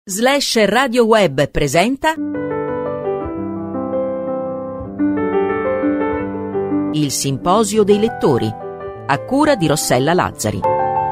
Radio Web presenta il Simposio dei Lettori, a cura di Rossella Lazzari.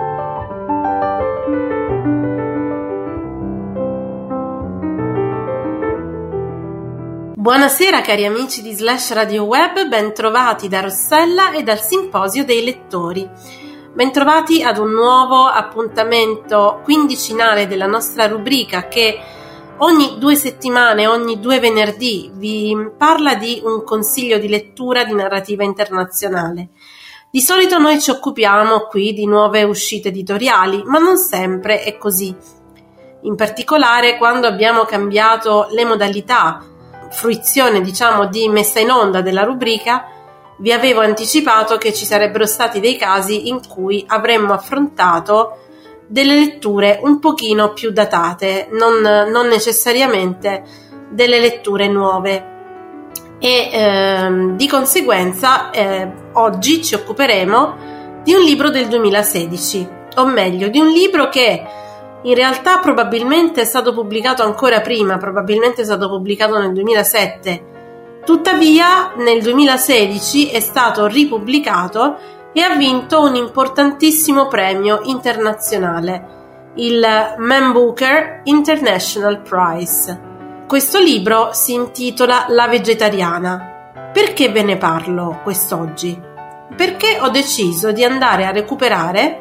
Buonasera cari amici di Radio Web, bentrovati da Rossella e dal Simposio dei Lettori. Bentrovati ad un nuovo appuntamento quindicinale della nostra rubrica che ogni 2 settimane, ogni 2 venerdì, vi parla di un consiglio di lettura di narrativa internazionale. Di solito noi ci occupiamo qui di nuove uscite editoriali, ma non sempre è così. In particolare quando abbiamo cambiato le modalità, fruizione di messa in onda della rubrica, vi avevo anticipato che ci sarebbero stati dei casi in cui avremmo affrontato delle letture un pochino più datate, non necessariamente delle letture nuove. E di conseguenza oggi ci occuperemo di un libro del 2016, o meglio di un libro che in realtà probabilmente è stato pubblicato ancora prima, probabilmente è stato pubblicato nel 2007. Tuttavia nel 2016 è stato ripubblicato e ha vinto un importantissimo premio internazionale, il Man Booker International Prize. Questo libro si intitola La vegetariana. Perché ve ne parlo quest'oggi? Perché ho deciso di andare a recuperare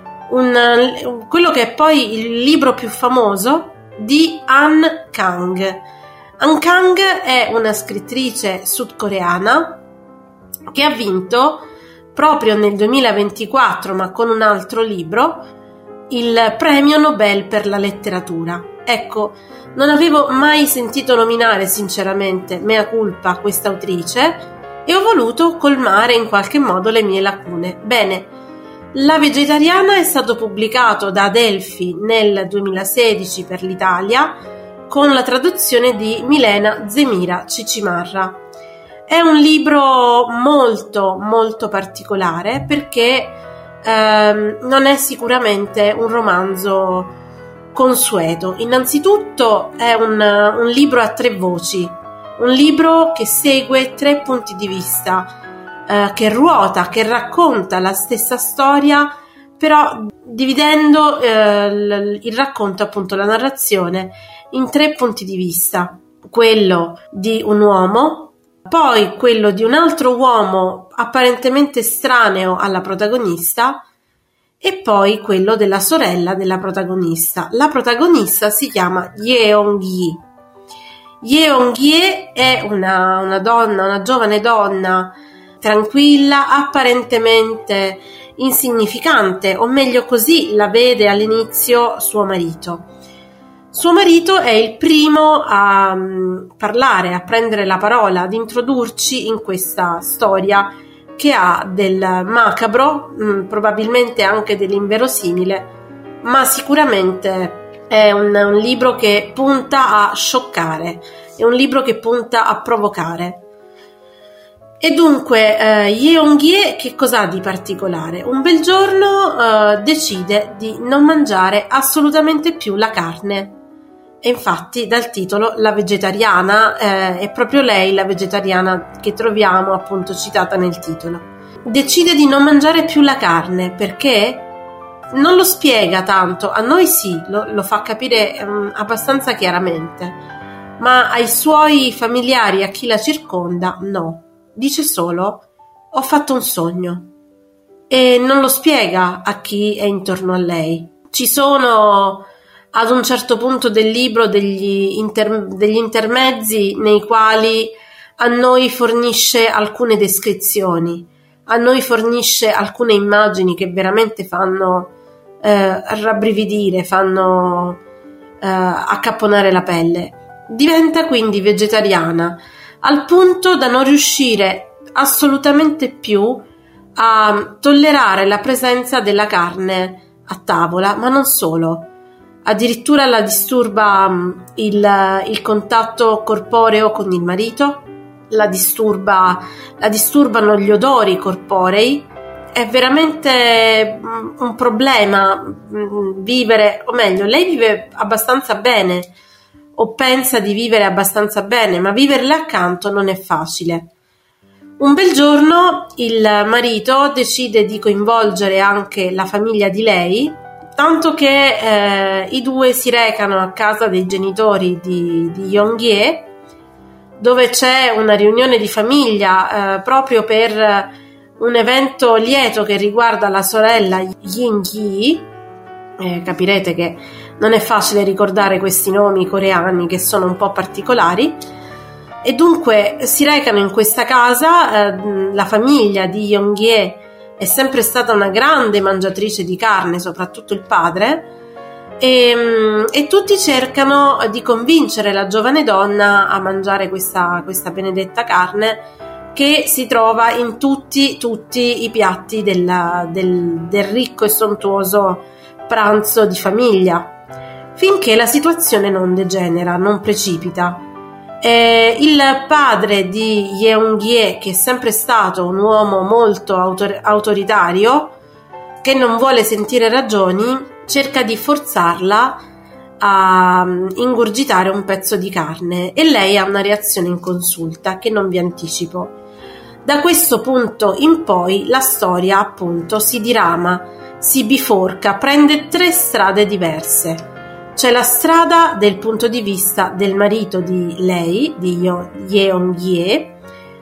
quello che è poi il libro più famoso di Han Kang. Han Kang è una scrittrice sudcoreana che ha vinto proprio nel 2024, ma con un altro libro, il premio Nobel per la letteratura. Ecco, non avevo mai sentito nominare sinceramente, mea culpa, questa autrice e ho voluto colmare in qualche modo le mie lacune. Bene, La vegetariana è stato pubblicato da Adelphi nel 2016 per l'Italia con la traduzione di Milena Zemira Cicimarra. È un libro molto molto particolare perché non è sicuramente un romanzo consueto. Innanzitutto è un libro a 3 voci, un libro che segue 3 punti di vista, che ruota, che racconta la stessa storia, però dividendo il racconto, appunto la narrazione, in 3 punti di vista: quello di un uomo, poi quello di un altro uomo apparentemente estraneo alla protagonista e poi quello della sorella della protagonista. La protagonista si chiama Yeong-gi. Yeong-gi è una donna, una giovane donna tranquilla, apparentemente insignificante, o meglio così la vede all'inizio suo marito. Suo marito è il primo a parlare, a prendere la parola, ad introdurci in questa storia che ha del macabro, probabilmente anche dell'inverosimile, ma sicuramente è un libro che punta a scioccare, è un libro che punta a provocare. E dunque Yeong-gi che cos'ha di particolare? Un bel giorno decide di non mangiare assolutamente più la carne. E infatti dal titolo La vegetariana è proprio lei la vegetariana che troviamo appunto citata nel titolo. Decide di non mangiare più la carne perché non lo spiega tanto, a noi sì, lo fa capire abbastanza chiaramente, ma ai suoi familiari, a chi la circonda, no. Dice solo: ho fatto un sogno, e non lo spiega a chi è intorno a lei. Ci sono ad un certo punto del libro degli intermezzi nei quali a noi fornisce alcune descrizioni, a noi fornisce alcune immagini che veramente fanno rabbrividire, fanno accapponare la pelle. Diventa quindi vegetariana al punto da non riuscire assolutamente più a tollerare la presenza della carne a tavola, ma non solo. Addirittura la disturba il contatto corporeo con il marito, la disturbano gli odori corporei, è veramente un problema vivere, o meglio, lei vive abbastanza bene o pensa di vivere abbastanza bene, ma viverle accanto non è facile. Un bel giorno il marito decide di coinvolgere anche la famiglia di lei, tanto che i due si recano a casa dei genitori di Yong-hye, dove c'è una riunione di famiglia proprio per un evento lieto che riguarda la sorella Yin-hye. Capirete che non è facile ricordare questi nomi coreani che sono un po' particolari, e dunque si recano in questa casa. La famiglia di Yong-hye è sempre stata una grande mangiatrice di carne, soprattutto il padre, e tutti cercano di convincere la giovane donna a mangiare questa benedetta carne che si trova in tutti i piatti del ricco e sontuoso pranzo di famiglia, finché la situazione non degenera, non precipita. Il padre di Yeong-hye, che è sempre stato un uomo molto autoritario, che non vuole sentire ragioni, cerca di forzarla a ingurgitare un pezzo di carne, e lei ha una reazione inconsulta che non vi anticipo. Da questo punto in poi la storia appunto si dirama, si biforca, prende 3 strade diverse. C'è la strada del punto di vista del marito di lei, di Yeong-hye,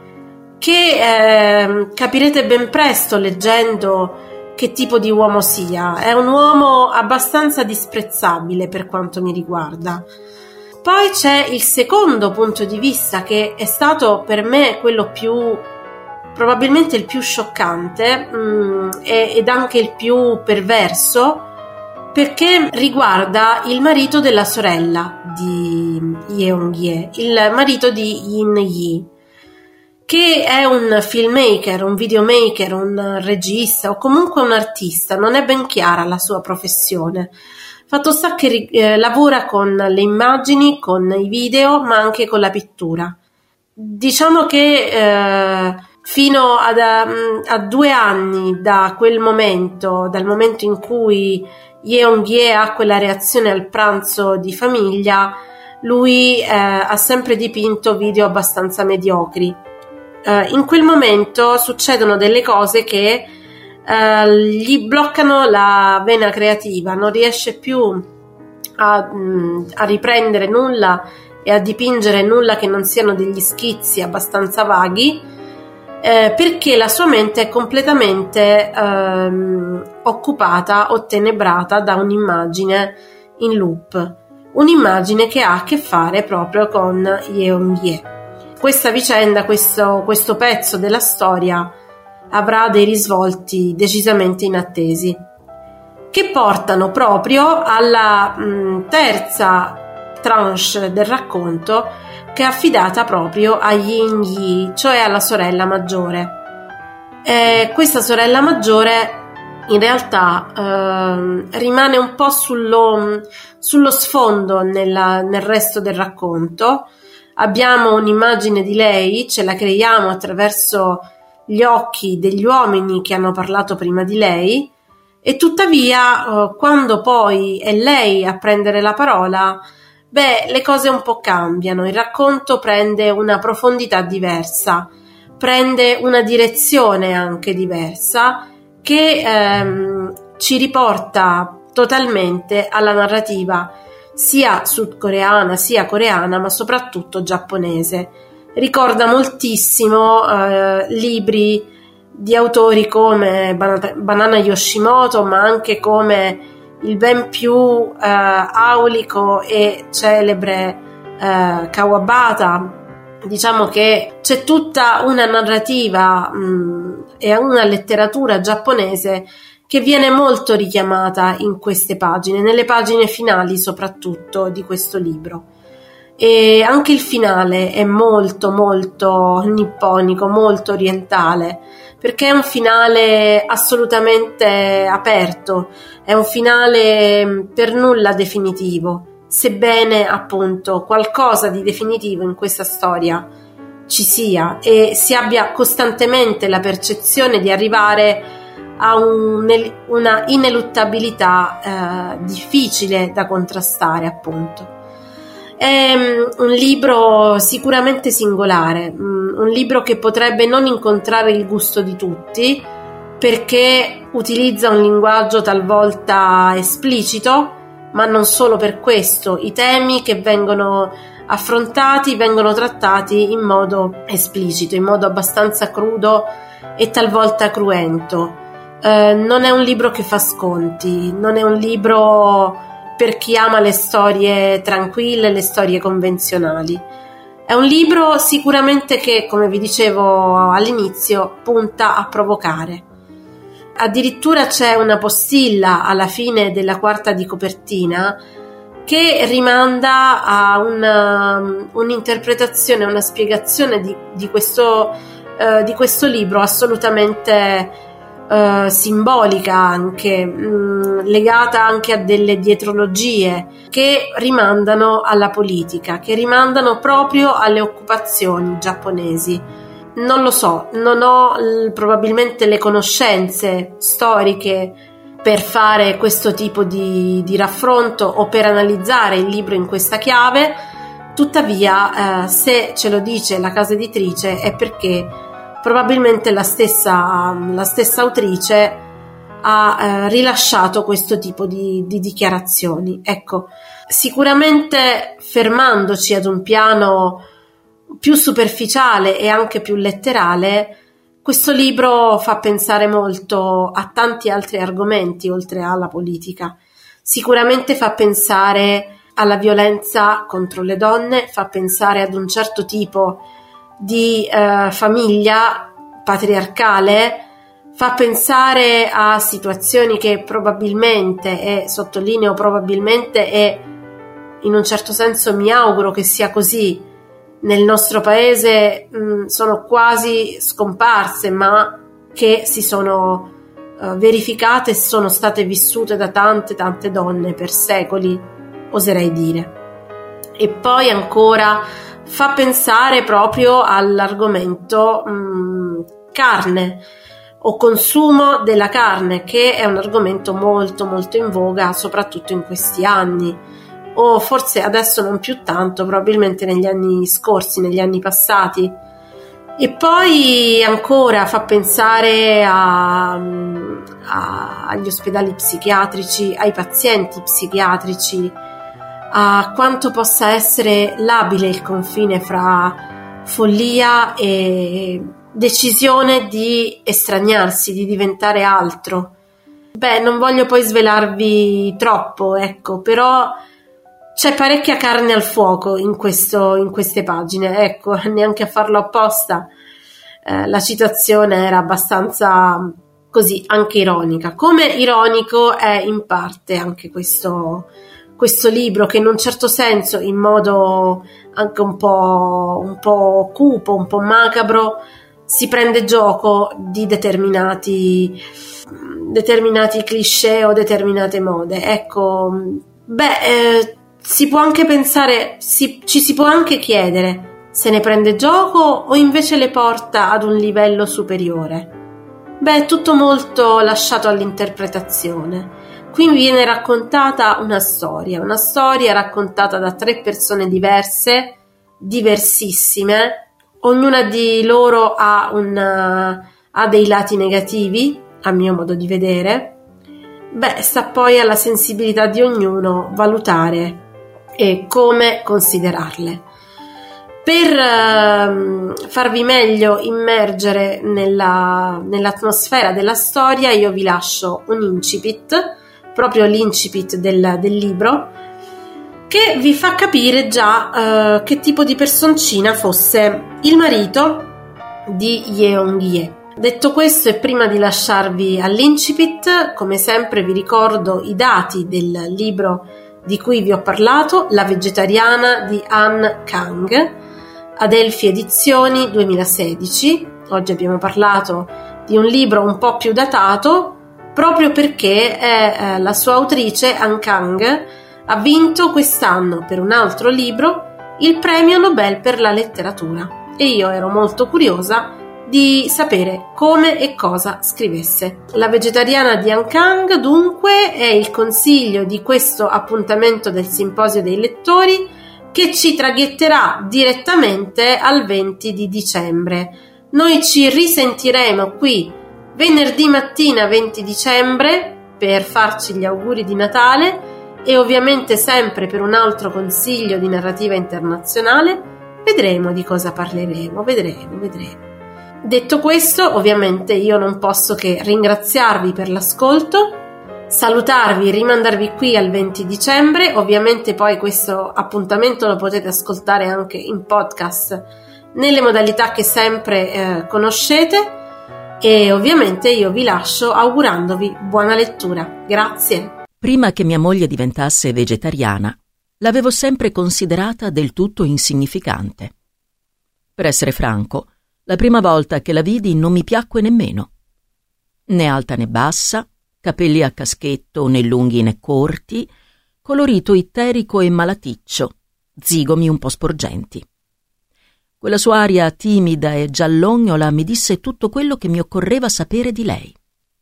che capirete ben presto leggendo che tipo di uomo sia. È un uomo abbastanza disprezzabile per quanto mi riguarda. Poi c'è il secondo punto di vista, che è stato per me quello probabilmente il più scioccante ed anche il più perverso, perché riguarda il marito della sorella di Yeong-hye, il marito di Yin-hye, che è un filmmaker, un videomaker, un regista o comunque un artista. Non è ben chiara la sua professione. Fatto sta che lavora con le immagini, con i video, ma anche con la pittura. Diciamo che fino a 2 anni da quel momento, dal momento in cui Yeong-hye ha quella reazione al pranzo di famiglia, lui ha sempre dipinto video abbastanza mediocri. In quel momento succedono delle cose che gli bloccano la vena creativa, non riesce più a riprendere nulla e a dipingere nulla che non siano degli schizzi abbastanza vaghi, perché la sua mente è completamente occupata o tenebrata da un'immagine in loop, un'immagine che ha a che fare proprio con Yeong-hye. Questa vicenda, questo pezzo della storia avrà dei risvolti decisamente inattesi, che portano proprio alla terza tranche del racconto, che è affidata proprio a Yin-hye, cioè alla sorella maggiore. Questa sorella maggiore in realtà rimane un po' sullo sfondo nel resto del racconto. Abbiamo un'immagine di lei, ce la creiamo attraverso gli occhi degli uomini che hanno parlato prima di lei, e tuttavia quando poi è lei a prendere la parola, le cose un po' cambiano. Il racconto prende una profondità diversa, prende una direzione anche diversa, che ci riporta totalmente alla narrativa sia sudcoreana sia coreana, ma soprattutto giapponese. Ricorda moltissimo libri di autori come Banana Yoshimoto, ma anche come il ben più aulico e celebre Kawabata. Diciamo che c'è tutta una narrativa e una letteratura giapponese che viene molto richiamata in queste pagine, nelle pagine finali soprattutto di questo libro. E anche il finale è molto molto nipponico, molto orientale, perché è un finale assolutamente aperto, è un finale per nulla definitivo, sebbene appunto qualcosa di definitivo in questa storia ci sia e si abbia costantemente la percezione di arrivare ha una ineluttabilità difficile da contrastare, appunto. È un libro sicuramente singolare, un libro che potrebbe non incontrare il gusto di tutti, perché utilizza un linguaggio talvolta esplicito, ma non solo per questo. I temi che vengono affrontati vengono trattati in modo esplicito, in modo abbastanza crudo e talvolta cruento. Non è un libro che fa sconti, non è un libro per chi ama le storie tranquille, le storie convenzionali. È un libro sicuramente che, come vi dicevo all'inizio, punta a provocare. Addirittura c'è una postilla alla fine della quarta di copertina che rimanda a un'interpretazione, una spiegazione di questo libro assolutamente simbolica, anche legata anche a delle dietrologie che rimandano alla politica, che rimandano proprio alle occupazioni giapponesi. Non lo so, non ho probabilmente le conoscenze storiche per fare questo tipo di raffronto o per analizzare il libro in questa chiave. Tuttavia, se ce lo dice la casa editrice è perché probabilmente la stessa autrice ha rilasciato questo tipo di dichiarazioni. Ecco, sicuramente fermandoci ad un piano più superficiale e anche più letterale, questo libro fa pensare molto a tanti altri argomenti oltre alla politica. Sicuramente fa pensare alla violenza contro le donne, fa pensare ad un certo tipo di famiglia patriarcale, fa pensare a situazioni che probabilmente, e sottolineo probabilmente, e in un certo senso mi auguro che sia così, nel nostro paese sono quasi scomparse, ma che si sono verificate e sono state vissute da tante donne per secoli, oserei dire. E poi ancora fa pensare proprio all'argomento carne o consumo della carne, che è un argomento molto molto in voga soprattutto in questi anni, o forse adesso non più tanto, probabilmente negli anni scorsi, negli anni passati. E poi ancora fa pensare agli ospedali psichiatrici, ai pazienti psichiatrici, a quanto possa essere labile il confine fra follia e decisione di estraniarsi, di diventare altro. Non voglio poi svelarvi troppo, ecco, però c'è parecchia carne al fuoco in queste pagine, ecco, neanche a farlo apposta. La citazione era abbastanza così, anche ironica. Come ironico è in parte anche questo libro, che in un certo senso, in modo anche un po' cupo, un po' macabro, si prende gioco di determinati cliché o determinate mode. Ecco, si può anche pensare, ci si può anche chiedere se ne prende gioco o invece le porta ad un livello superiore. È tutto molto lasciato all'interpretazione. Qui viene raccontata una storia raccontata da 3 persone diverse, diversissime. Ognuna di loro ha dei lati negativi, a mio modo di vedere. Sta poi alla sensibilità di ognuno valutare e come considerarle. Per farvi meglio immergere nell'atmosfera della storia, io vi lascio un incipit, proprio l'incipit del libro, che vi fa capire già che tipo di personcina fosse il marito di Yeong-hye. Detto questo, e prima di lasciarvi all'incipit, come sempre vi ricordo i dati del libro di cui vi ho parlato, La vegetariana di Han Kang, Adelphi Edizioni 2016. Oggi abbiamo parlato di un libro un po' più datato, proprio perché la sua autrice, Han Kang, ha vinto quest'anno per un altro libro il premio Nobel per la letteratura, e io ero molto curiosa di sapere come e cosa scrivesse. La vegetariana di Ankang, dunque, è il consiglio di questo appuntamento del Simposio dei Lettori, che ci traghetterà direttamente al 20 di dicembre. Noi ci risentiremo qui venerdì mattina 20 dicembre per farci gli auguri di Natale e ovviamente sempre per un altro consiglio di narrativa internazionale. Vedremo di cosa parleremo, vedremo. Detto questo, ovviamente io non posso che ringraziarvi per l'ascolto, salutarvi, rimandarvi qui al 20 dicembre. Ovviamente poi questo appuntamento lo potete ascoltare anche in podcast nelle modalità che sempre conoscete, e ovviamente io vi lascio augurandovi buona lettura. Grazie. Prima che mia moglie diventasse vegetariana, l'avevo sempre considerata del tutto insignificante. Per essere franco, la prima volta che la vidi non mi piacque nemmeno. Né alta né bassa, capelli a caschetto né lunghi né corti, colorito itterico e malaticcio, zigomi un po' sporgenti. Quella sua aria timida e giallognola mi disse tutto quello che mi occorreva sapere di lei.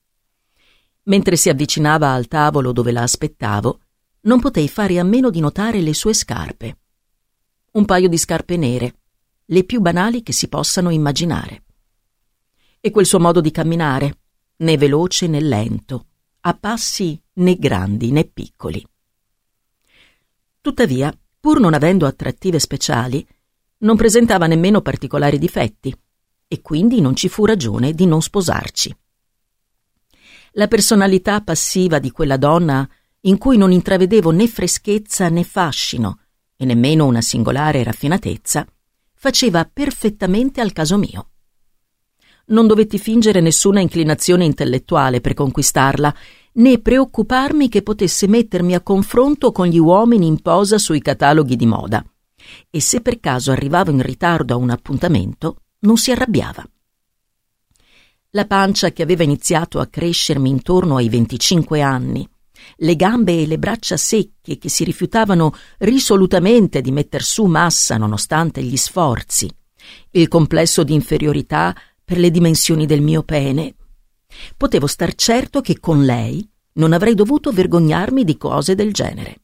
Mentre si avvicinava al tavolo dove la aspettavo, non potei fare a meno di notare le sue scarpe. Un paio di scarpe nere, le più banali che si possano immaginare. E quel suo modo di camminare, né veloce né lento, a passi né grandi né piccoli. Tuttavia, pur non avendo attrattive speciali, non presentava nemmeno particolari difetti, e quindi non ci fu ragione di non sposarci. La personalità passiva di quella donna, in cui non intravedevo né freschezza né fascino, e nemmeno una singolare raffinatezza, faceva perfettamente al caso mio. Non dovetti fingere nessuna inclinazione intellettuale per conquistarla, né preoccuparmi che potesse mettermi a confronto con gli uomini in posa sui cataloghi di moda, e se per caso arrivavo in ritardo a un appuntamento, non si arrabbiava. La pancia che aveva iniziato a crescermi intorno ai 25 anni, le gambe e le braccia secche che si rifiutavano risolutamente di metter su massa nonostante gli sforzi, il complesso di inferiorità per le dimensioni del mio pene. Potevo star certo che con lei non avrei dovuto vergognarmi di cose del genere.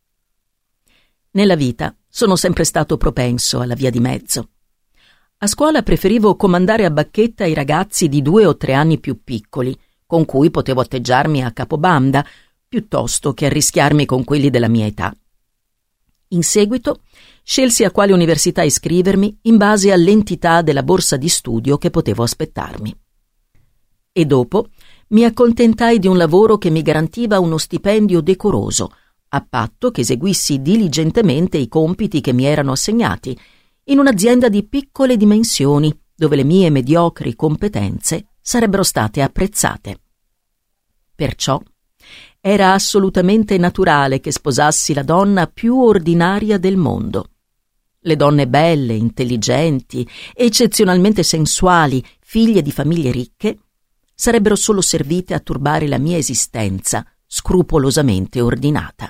Nella vita sono sempre stato propenso alla via di mezzo. A scuola preferivo comandare a bacchetta i ragazzi di 2 o 3 anni più piccoli, con cui potevo atteggiarmi a capobanda, piuttosto che arrischiarmi con quelli della mia età. In seguito scelsi a quale università iscrivermi in base all'entità della borsa di studio che potevo aspettarmi. E dopo mi accontentai di un lavoro che mi garantiva uno stipendio decoroso, a patto che eseguissi diligentemente i compiti che mi erano assegnati, in un'azienda di piccole dimensioni, dove le mie mediocri competenze sarebbero state apprezzate. Perciò era assolutamente naturale che sposassi la donna più ordinaria del mondo. Le donne belle, intelligenti, eccezionalmente sensuali, figlie di famiglie ricche, sarebbero solo servite a turbare la mia esistenza, scrupolosamente ordinata.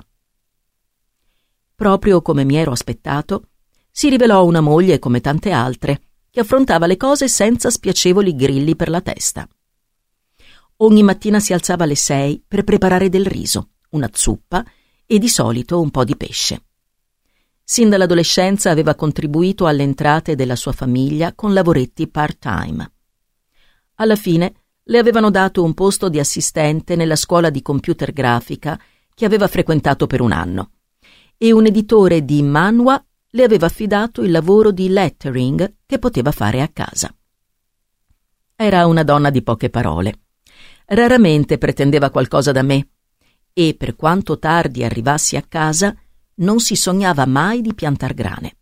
Proprio come mi ero aspettato, si rivelò una moglie come tante altre, che affrontava le cose senza spiacevoli grilli per la testa. Ogni mattina si alzava alle 6 per preparare del riso, una zuppa e di solito un po' di pesce. Sin dall'adolescenza aveva contribuito alle entrate della sua famiglia con lavoretti part-time. Alla fine le avevano dato un posto di assistente nella scuola di computer grafica che aveva frequentato per un anno, e un editore di manhwa le aveva affidato il lavoro di lettering che poteva fare a casa. Era una donna di poche parole. Raramente pretendeva qualcosa da me, e per quanto tardi arrivassi a casa non si sognava mai di piantar grane.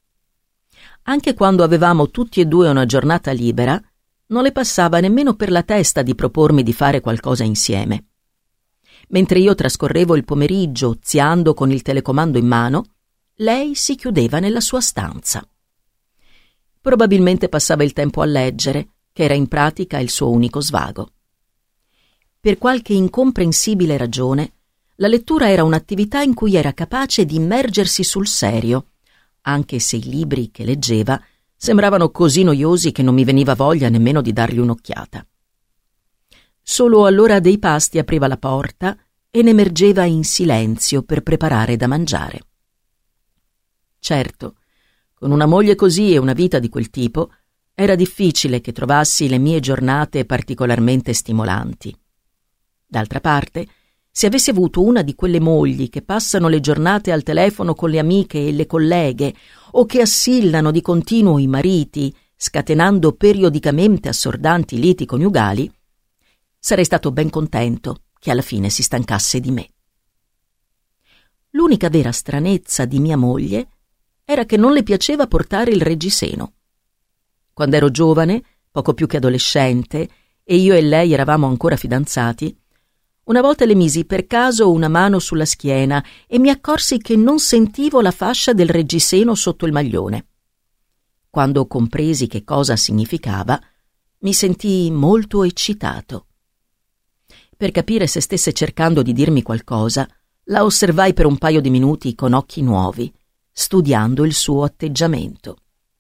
Anche quando avevamo tutti e due una giornata libera, non le passava nemmeno per la testa di propormi di fare qualcosa insieme. Mentre io trascorrevo il pomeriggio oziando con il telecomando in mano, lei si chiudeva nella sua stanza. Probabilmente passava il tempo a leggere, che era in pratica il suo unico svago. Per qualche incomprensibile ragione, la lettura era un'attività in cui era capace di immergersi sul serio, anche se i libri che leggeva Sembravano così noiosi che non mi veniva voglia nemmeno di dargli un'occhiata. Solo all'ora dei pasti apriva la porta e ne emergeva in silenzio per preparare da mangiare. Certo, con una moglie così e una vita di quel tipo, era difficile che trovassi le mie giornate particolarmente stimolanti. D'altra parte, se avessi avuto una di quelle mogli che passano le giornate al telefono con le amiche e le colleghe o che assillano di continuo i mariti, scatenando periodicamente assordanti liti coniugali, sarei stato ben contento che alla fine si stancasse di me. L'unica vera stranezza di mia moglie era che non le piaceva portare il reggiseno. Quando ero giovane, poco più che adolescente, e io e lei eravamo ancora fidanzati, una volta le misi per caso una mano sulla schiena e mi accorsi che non sentivo la fascia del reggiseno sotto il maglione. Quando compresi che cosa significava, mi sentii molto eccitato. Per capire se stesse cercando di dirmi qualcosa, la osservai per un paio di minuti con occhi nuovi, studiando il suo atteggiamento.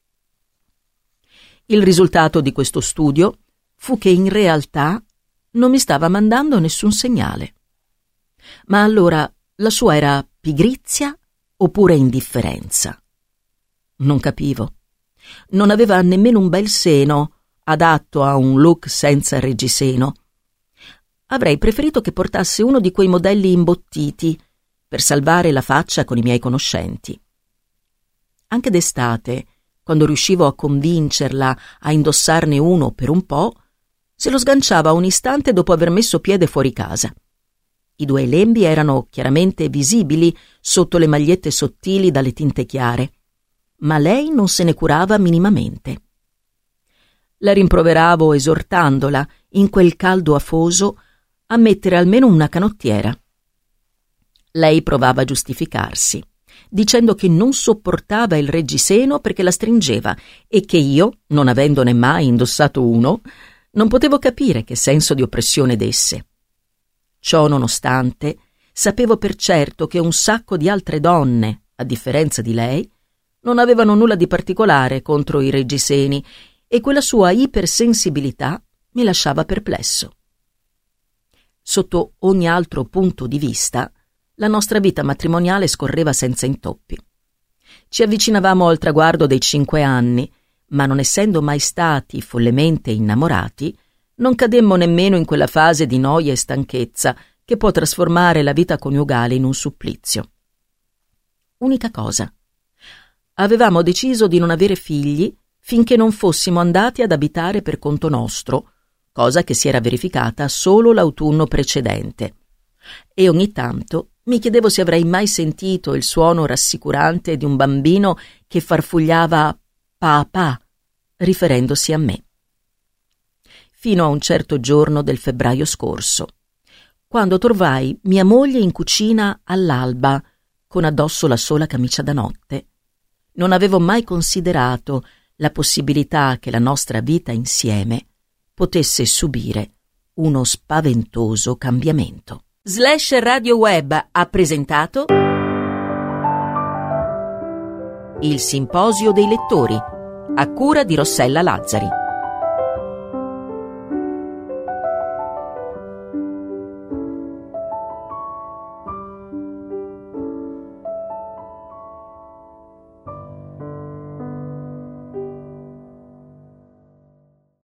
Il risultato di questo studio fu che in realtà non mi stava mandando nessun segnale. Ma allora la sua era pigrizia oppure indifferenza? Non capivo. Non aveva nemmeno un bel seno, adatto a un look senza reggiseno. Avrei preferito che portasse uno di quei modelli imbottiti per salvare la faccia con i miei conoscenti. Anche d'estate, quando riuscivo a convincerla a indossarne uno per un po', se lo sganciava un istante dopo aver messo piede fuori casa. I due lembi erano chiaramente visibili sotto le magliette sottili dalle tinte chiare, ma lei non se ne curava minimamente. La rimproveravo esortandola, in quel caldo afoso, a mettere almeno una canottiera. Lei provava a giustificarsi, dicendo che non sopportava il reggiseno perché la stringeva e che io, non avendone mai indossato uno, non potevo capire che senso di oppressione desse. Ciò nonostante, sapevo per certo che un sacco di altre donne, a differenza di lei, non avevano nulla di particolare contro i reggiseni e quella sua ipersensibilità mi lasciava perplesso. Sotto ogni altro punto di vista, la nostra vita matrimoniale scorreva senza intoppi. Ci avvicinavamo al traguardo dei 5 anni, ma non essendo mai stati follemente innamorati, non cademmo nemmeno in quella fase di noia e stanchezza che può trasformare la vita coniugale in un supplizio. Unica cosa: avevamo deciso di non avere figli finché non fossimo andati ad abitare per conto nostro, cosa che si era verificata solo l'autunno precedente, e ogni tanto mi chiedevo se avrei mai sentito il suono rassicurante di un bambino che farfugliava papà, riferendosi a me. Fino a un certo giorno del febbraio scorso, quando trovai mia moglie in cucina all'alba, con addosso la sola camicia da notte. Non avevo mai considerato la possibilità che la nostra vita insieme potesse subire uno spaventoso cambiamento. Slash Radio Web ha presentato Il Simposio dei Lettori, a cura di Rossella Lazzari.